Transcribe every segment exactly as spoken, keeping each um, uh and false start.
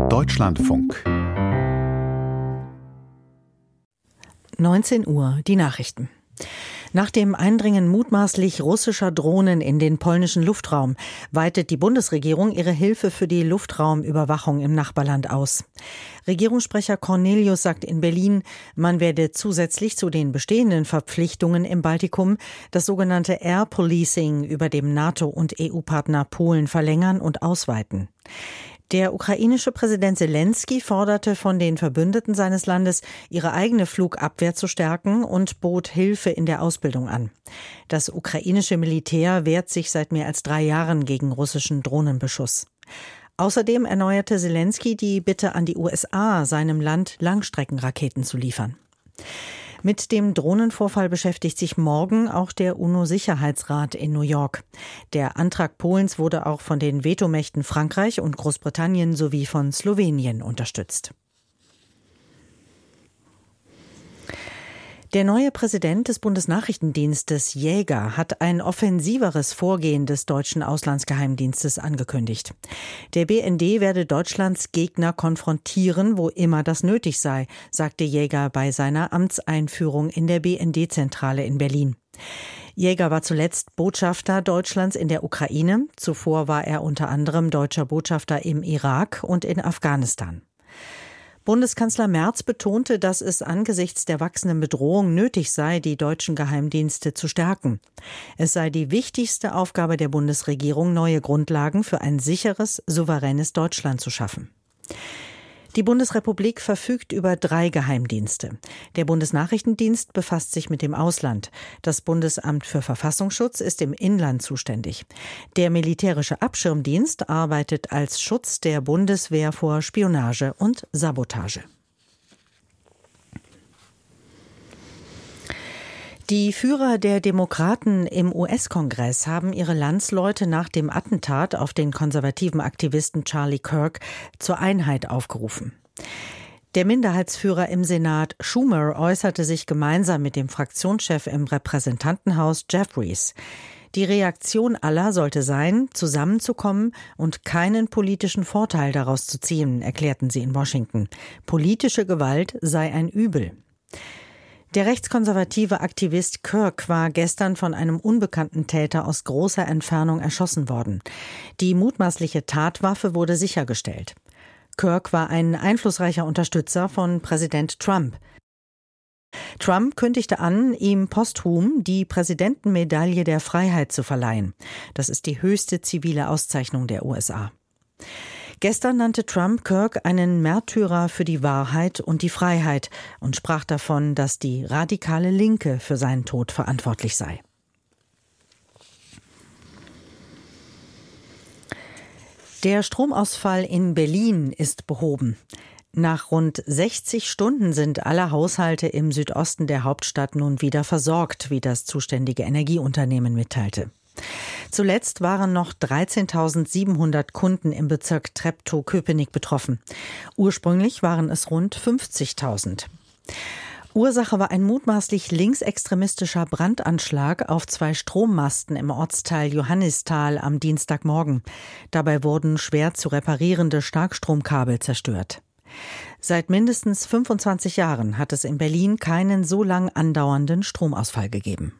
Deutschlandfunk. neunzehn Uhr, die Nachrichten. Nach dem Eindringen mutmaßlich russischer Drohnen in den polnischen Luftraum weitet die Bundesregierung ihre Hilfe für die Luftraumüberwachung im Nachbarland aus. Regierungssprecher Cornelius sagt in Berlin, man werde zusätzlich zu den bestehenden Verpflichtungen im Baltikum das sogenannte Air Policing über dem NATO- und E U-Partner Polen verlängern und ausweiten. Der ukrainische Präsident Selenskyj forderte von den Verbündeten seines Landes, ihre eigene Flugabwehr zu stärken und bot Hilfe in der Ausbildung an. Das ukrainische Militär wehrt sich seit mehr als drei Jahren gegen russischen Drohnenbeschuss. Außerdem erneuerte Selenskyj die Bitte an die U S A, seinem Land Langstreckenraketen zu liefern. Mit dem Drohnenvorfall beschäftigt sich morgen auch der UNO-Sicherheitsrat in New York. Der Antrag Polens wurde auch von den Vetomächten Frankreich und Großbritannien sowie von Slowenien unterstützt. Der neue Präsident des Bundesnachrichtendienstes, Jäger, hat ein offensiveres Vorgehen des deutschen Auslandsgeheimdienstes angekündigt. Der B N D werde Deutschlands Gegner konfrontieren, wo immer das nötig sei, sagte Jäger bei seiner Amtseinführung in der B N D-Zentrale in Berlin. Jäger war zuletzt Botschafter Deutschlands in der Ukraine. Zuvor war er unter anderem deutscher Botschafter im Irak und in Afghanistan. Bundeskanzler Merz betonte, dass es angesichts der wachsenden Bedrohung nötig sei, die deutschen Geheimdienste zu stärken. Es sei die wichtigste Aufgabe der Bundesregierung, neue Grundlagen für ein sicheres, souveränes Deutschland zu schaffen. Die Bundesrepublik verfügt über drei Geheimdienste. Der Bundesnachrichtendienst befasst sich mit dem Ausland. Das Bundesamt für Verfassungsschutz ist im Inland zuständig. Der militärische Abschirmdienst arbeitet als Schutz der Bundeswehr vor Spionage und Sabotage. Die Führer der Demokraten im U S-Kongress haben ihre Landsleute nach dem Attentat auf den konservativen Aktivisten Charlie Kirk zur Einheit aufgerufen. Der Minderheitsführer im Senat Schumer äußerte sich gemeinsam mit dem Fraktionschef im Repräsentantenhaus Jeffries. Die Reaktion aller sollte sein, zusammenzukommen und keinen politischen Vorteil daraus zu ziehen, erklärten sie in Washington. Politische Gewalt sei ein Übel. Der rechtskonservative Aktivist Kirk war gestern von einem unbekannten Täter aus großer Entfernung erschossen worden. Die mutmaßliche Tatwaffe wurde sichergestellt. Kirk war ein einflussreicher Unterstützer von Präsident Trump. Trump kündigte an, ihm posthum die Präsidentenmedaille der Freiheit zu verleihen. Das ist die höchste zivile Auszeichnung der U S A. Gestern nannte Trump Kirk einen Märtyrer für die Wahrheit und die Freiheit und sprach davon, dass die radikale Linke für seinen Tod verantwortlich sei. Der Stromausfall in Berlin ist behoben. Nach rund sechzig Stunden sind alle Haushalte im Südosten der Hauptstadt nun wieder versorgt, wie das zuständige Energieunternehmen mitteilte. Zuletzt waren noch dreizehntausendsiebenhundert Kunden im Bezirk Treptow-Köpenick betroffen. Ursprünglich waren es rund fünfzigtausend. Ursache war ein mutmaßlich linksextremistischer Brandanschlag auf zwei Strommasten im Ortsteil Johannisthal am Dienstagmorgen. Dabei wurden schwer zu reparierende Starkstromkabel zerstört. Seit mindestens fünfundzwanzig Jahren hat es in Berlin keinen so lang andauernden Stromausfall gegeben.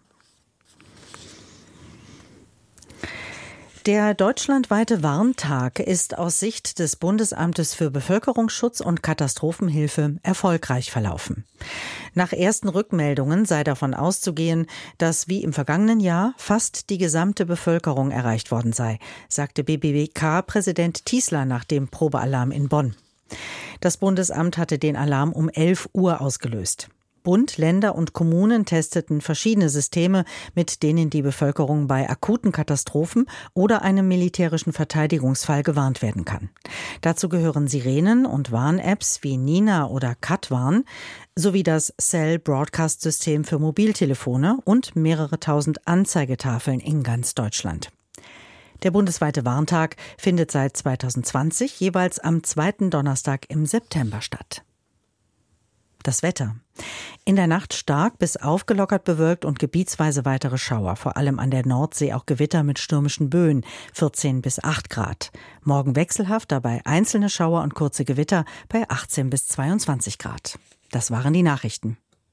Der deutschlandweite Warntag ist aus Sicht des Bundesamtes für Bevölkerungsschutz und Katastrophenhilfe erfolgreich verlaufen. Nach ersten Rückmeldungen sei davon auszugehen, dass wie im vergangenen Jahr fast die gesamte Bevölkerung erreicht worden sei, sagte B B W K-Präsident Tiesler nach dem Probealarm in Bonn. Das Bundesamt hatte den Alarm um elf Uhr ausgelöst. Bund, Länder und Kommunen testeten verschiedene Systeme, mit denen die Bevölkerung bei akuten Katastrophen oder einem militärischen Verteidigungsfall gewarnt werden kann. Dazu gehören Sirenen und Warn-Apps wie Nina oder Katwarn sowie das Cell Broadcast System für Mobiltelefone und mehrere tausend Anzeigetafeln in ganz Deutschland. Der bundesweite Warntag findet seit zweitausendzwanzig jeweils am zweiten Donnerstag im September statt. Das Wetter. In der Nacht stark bis aufgelockert bewölkt und gebietsweise weitere Schauer. Vor allem an der Nordsee auch Gewitter mit stürmischen Böen. vierzehn bis acht Grad. Morgen wechselhaft, dabei einzelne Schauer und kurze Gewitter bei achtzehn bis zweiundzwanzig Grad. Das waren die Nachrichten.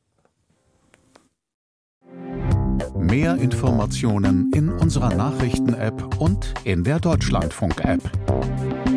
Mehr Informationen in unserer Nachrichten-App und in der Deutschlandfunk-App.